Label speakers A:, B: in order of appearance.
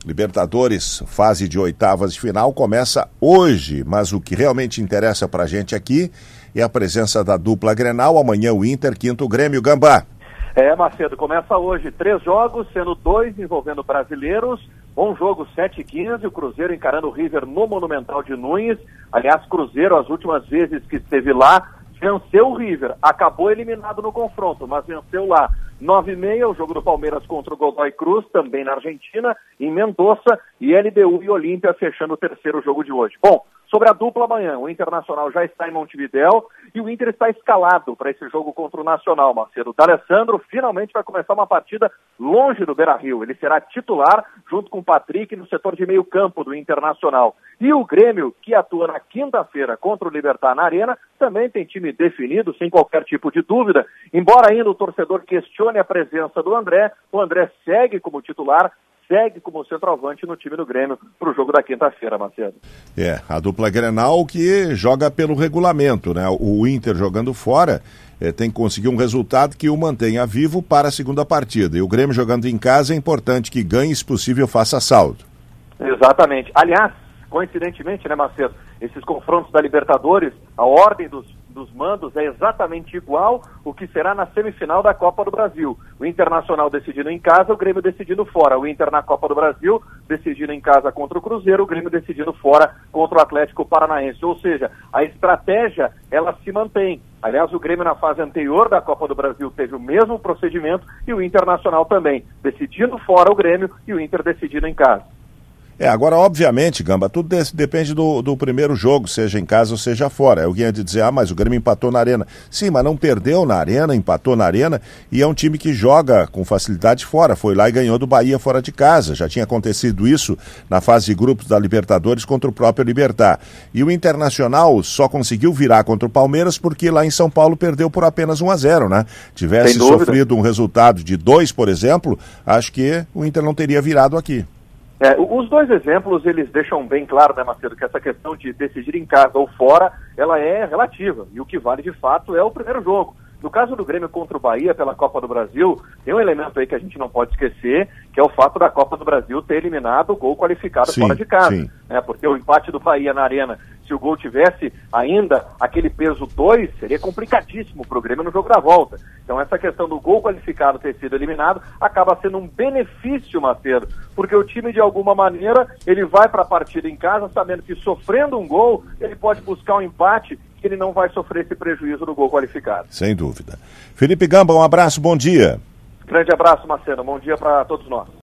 A: Libertadores, fase de oitavas de final, começa hoje, mas o que realmente interessa pra gente aqui é a presença da dupla Grenal, amanhã o Inter, quinto o Grêmio. Gambá.
B: Macedo, começa hoje 3 jogos, sendo 2 envolvendo brasileiros, um jogo 7h15, o Cruzeiro encarando o River no Monumental de Nunes. Aliás, Cruzeiro, as últimas vezes que esteve lá, venceu o River, acabou eliminado no confronto, mas venceu lá. 9h30, o jogo do Palmeiras contra o Godoy Cruz, também na Argentina, em Mendoza, e LDU e Olímpia fechando o terceiro jogo de hoje. Bom, sobre a dupla amanhã, o Internacional já está em Montevidéu e o Inter está escalado para esse jogo contra o Nacional, Marcelo. O D'Alessandro finalmente vai começar uma partida longe do Beira-Rio. Ele será titular junto com o Patrick no setor de meio campo do Internacional. E o Grêmio, que atua na quinta-feira contra o Libertad na Arena, também tem time definido, sem qualquer tipo de dúvida. Embora ainda o torcedor questione a presença do André, o André segue como titular, segue como centroavante no time do Grêmio para o jogo da quinta-feira, Macedo.
A: A dupla Grenal que joga pelo regulamento, né? O Inter jogando fora tem que conseguir um resultado que o mantenha vivo para a segunda partida. E o Grêmio jogando em casa é importante que ganhe, se possível, faça saldo.
B: Exatamente. Aliás, coincidentemente, né, Macedo, esses confrontos da Libertadores, a ordem dos mandos é exatamente igual o que será na semifinal da Copa do Brasil. O Internacional decidindo em casa, o Grêmio decidindo fora. O Inter na Copa do Brasil decidindo em casa contra o Cruzeiro, o Grêmio decidindo fora contra o Atlético Paranaense. Ou seja, a estratégia, ela se mantém. Aliás, o Grêmio na fase anterior da Copa do Brasil teve o mesmo procedimento e o Internacional também, decidindo fora o Grêmio e o Inter decidindo em casa.
A: Agora, obviamente, Gamba, tudo depende do primeiro jogo, seja em casa ou seja fora. Alguém ia dizer, mas o Grêmio empatou na Arena. Sim, mas não perdeu na Arena, empatou na Arena, e é um time que joga com facilidade fora. Foi lá e ganhou do Bahia fora de casa. Já tinha acontecido isso na fase de grupos da Libertadores contra o próprio Libertad. E o Internacional só conseguiu virar contra o Palmeiras porque lá em São Paulo perdeu por apenas 1-0, né? Tivesse sofrido um resultado de 2, por exemplo, acho que o Inter não teria virado aqui.
B: Os dois exemplos, eles deixam bem claro, né, Macedo, que essa questão de decidir em casa ou fora, ela é relativa, e o que vale de fato é o primeiro jogo. No caso do Grêmio contra o Bahia pela Copa do Brasil, tem um elemento aí que a gente não pode esquecer, que é o fato da Copa do Brasil ter eliminado o gol qualificado fora de casa. Porque o empate do Bahia na Arena, se o gol tivesse ainda aquele peso 2, seria complicadíssimo para o Grêmio no jogo da volta. Então essa questão do gol qualificado ter sido eliminado acaba sendo um benefício, Macedo, porque o time de alguma maneira ele vai para a partida em casa sabendo que sofrendo um gol ele pode buscar um empate, que ele não vai sofrer esse prejuízo do gol qualificado.
A: Sem dúvida. Felipe Gamba, um abraço, bom dia.
B: Grande abraço, Marcelo, bom dia para todos nós.